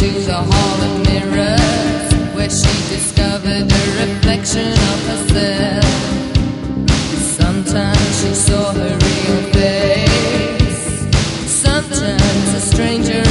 to the hall of mirrors, where she discovered a reflection of herself. Sometimes she saw her real face, sometimes a stranger